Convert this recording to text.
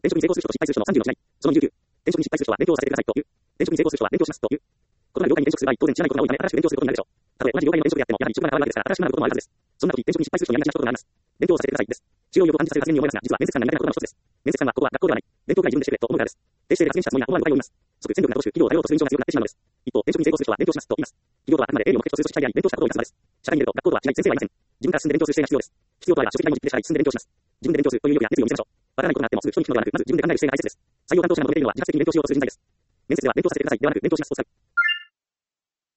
転職に成功する人と失敗する人の30の違い。その29。転職に失敗する人は勉強をさせてくださいという。転職に成功する人は勉強しますという。異なる業界に転職する場合、当然知らないことが多いため、新しく勉強することになるでしょう。たとえ同じ業界の転職であっても、やはり職場が変わるわけですから、新しくなることもあるはずです。そんな時、転職に失敗する人にやりがちなことがあります。勉強をさせてくださいです。就労意欲を感じさせる発言に思いますが、実は面接官が苦手な言葉の一つです。面接官は、ここは学校ではない。勉強会自分でしてくれと思うからです。低姿勢で発言したつもりが思わぬ誤解を生みます。即戦力が乏しく、企業を頼ろうとする印象が強くなってしまうのです。一方、転職に成功する人は勉強しますと言います。企業とはあくまで営利を目的とする組織であり、勉強したことを生かすのです。社会に出ると、学校とは違い、先生はいません。自分から進んで勉強する姿勢が必要です。必要とあれば、書籍代も実費で社会に進んで勉強します。自分で勉強するという意欲や熱意を見せましょう。わからないことがあってもすぐ人に聞くのではなく、まず自分で考える姿勢が大切です。採用担当者が求めているのは自発的に勉強しようとする人材です。面接では勉強させてくださいではなく、勉強しますと使う。